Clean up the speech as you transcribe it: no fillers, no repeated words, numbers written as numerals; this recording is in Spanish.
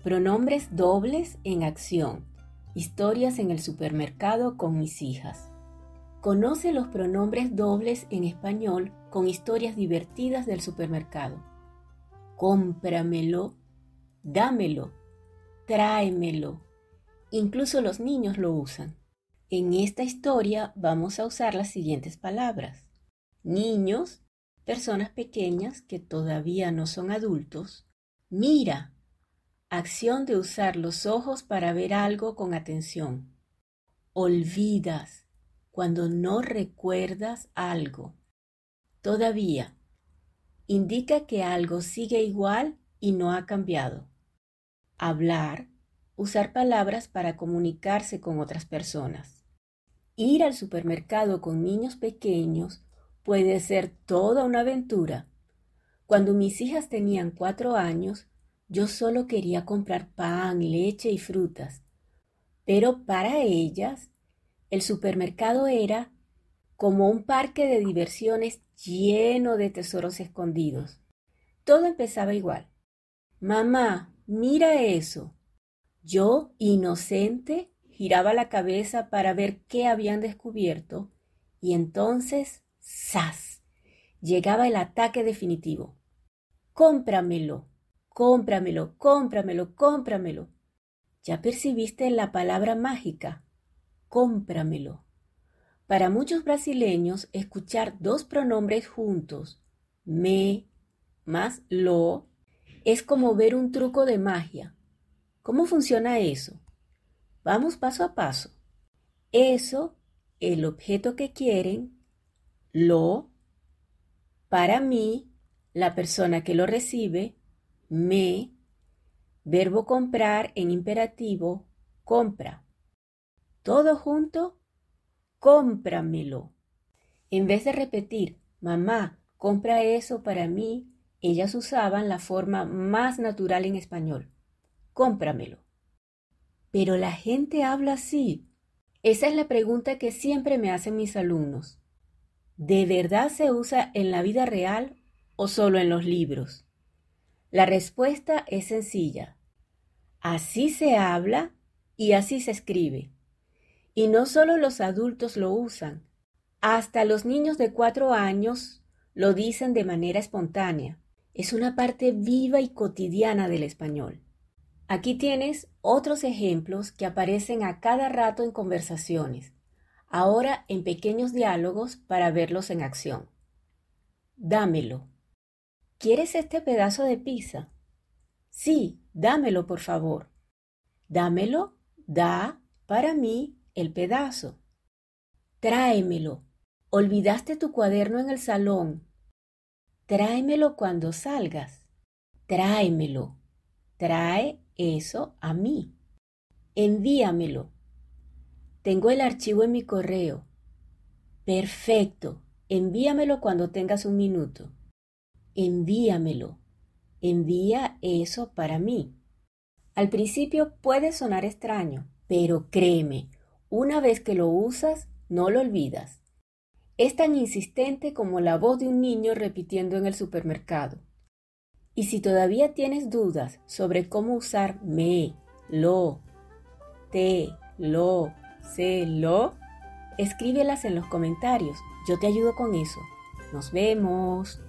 Pronombres dobles en acción. Historias en el supermercado con mis hijas. Conoce los pronombres dobles en español con historias divertidas del supermercado. Cómpramelo, dámelo, tráemelo. Incluso los niños lo usan. En esta historia vamos a usar las siguientes palabras. Niños, personas pequeñas que todavía no son adultos. Mira, acción de usar los ojos para ver algo con atención. Olvidas, cuando no recuerdas algo. Todavía, indica que algo sigue igual y no ha cambiado. Hablar, usar palabras para comunicarse con otras personas. Ir al supermercado con niños pequeños puede ser toda una aventura. Cuando mis hijas tenían 4 años, yo solo quería comprar pan, leche y frutas. Pero para ellas, el supermercado era como un parque de diversiones lleno de tesoros escondidos. Todo empezaba igual. Mamá, mira eso. Yo, inocente, giraba la cabeza para ver qué habían descubierto y entonces, ¡zas!, llegaba el ataque definitivo. ¡Cómpramelo! ¡Cómpramelo! ¡Cómpramelo! ¡Cómpramelo! ¿Ya percibiste la palabra mágica? Cómpramelo. Para muchos brasileños, escuchar dos pronombres juntos, me más lo, es como ver un truco de magia. ¿Cómo funciona eso? Vamos paso a paso. Eso, el objeto que quieren, lo, para mí, la persona que lo recibe, me, verbo comprar en imperativo, compra. Todo junto, cómpramelo. En vez de repetir, mamá, compra eso para mí, ellas usaban la forma más natural en español, cómpramelo. Pero la gente habla así. Esa es la pregunta que siempre me hacen mis alumnos. ¿De verdad se usa en la vida real o solo en los libros? La respuesta es sencilla. Así se habla y así se escribe. Y no solo los adultos lo usan, hasta los niños de 4 años lo dicen de manera espontánea. Es una parte viva y cotidiana del español. Aquí tienes otros ejemplos que aparecen a cada rato en conversaciones, ahora en pequeños diálogos para verlos en acción. Dámelo. ¿Quieres este pedazo de pizza? Sí, dámelo, por favor. Dámelo, da, para mí, el pedazo. Tráemelo. ¿Olvidaste tu cuaderno en el salón? Tráemelo cuando salgas. Tráemelo. Trae eso a mí. Envíamelo. Tengo el archivo en mi correo. Perfecto. Envíamelo cuando tengas un minuto. Envíamelo. Envía eso para mí. Al principio puede sonar extraño, pero créeme, una vez que lo usas, no lo olvidas. Es tan insistente como la voz de un niño repitiendo en el supermercado. Y si todavía tienes dudas sobre cómo usar me, lo, te, lo, se, lo, escríbelas en los comentarios. Yo te ayudo con eso. Nos vemos.